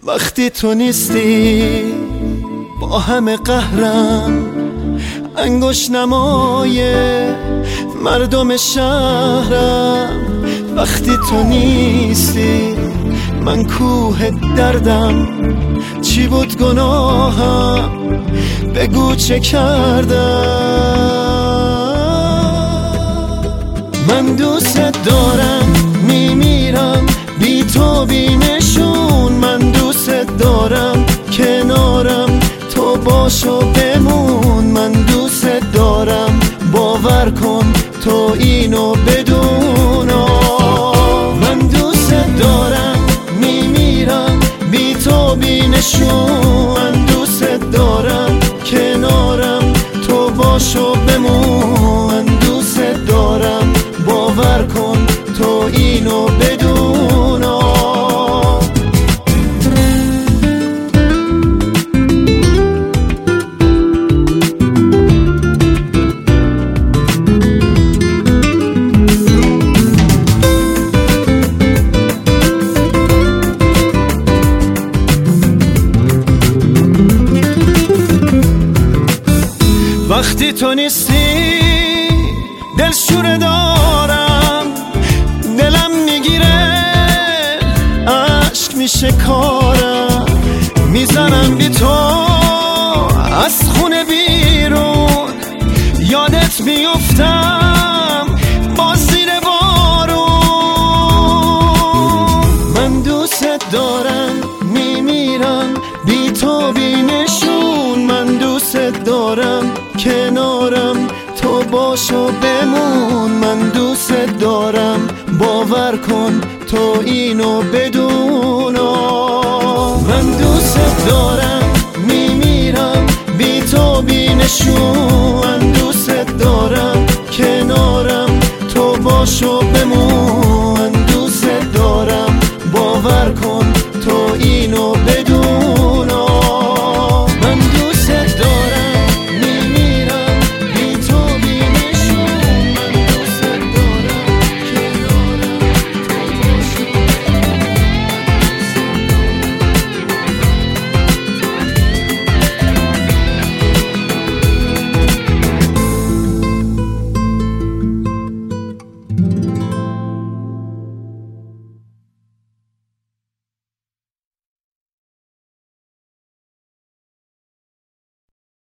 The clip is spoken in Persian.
وقتی تو نیستی با همه قهرم، انگشت نمای مردم شهرم. وقتی تو نیستی من کوه دردم، چی بود گناهم بگو چه کردم. من دوست دارم میمیرم بی تو بی نشون، من دوست دارم کنارم تو باش و بمون. من دوست دارم باور کن تو اینو بدون. من دوست دارم میمیرم بی تو بی نشون، من دوست دارم کنارم تو باش و بمون. من دوست دارم باور کن تو اینو بدون. وقتی تو نیستی دلشوره دارم، دلم میگیره عشق میشه کارم. میزنم بی تو از خونه بیرون، یادت میفتم با زیر بارون. من دوست دارم میمیرم بی تو بی نشون، من دوست دارم کنارم تو باش و بمون. من دوست دارم باور کن تو اینو بدون. من دوست دارم میمیرم بی تو بی نشون، من دوست دارم کنارم تو باش و بمون.